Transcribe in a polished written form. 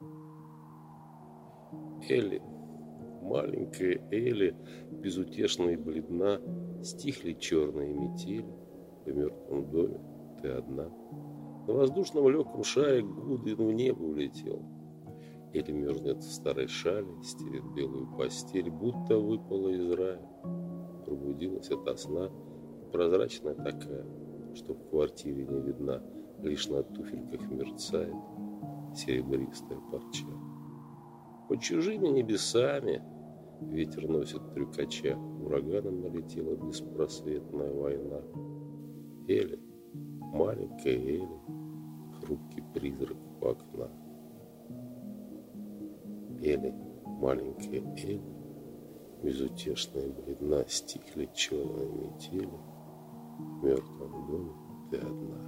Элли, маленькая Элли, безутешна и бледна, стихли черные метели, в мертвом доме ты одна. На воздушном легком шаре Гудвин в небо улетел. Элли мерзнет в старой шале, стелет белую постель, будто выпала из рая. Пробудилась ото сна, прозрачная такая, что в квартире не видна, лишь на туфельках мерцает серебристая парча. Под чужими небесами ветер носит трюкача, ураганом налетела беспросветная война. Элли, маленькая Элли, хрупкий призрак у окна. Элли, маленькая Элли, безутешная и бледна, стихли черные метели, в мертвом доме ты одна.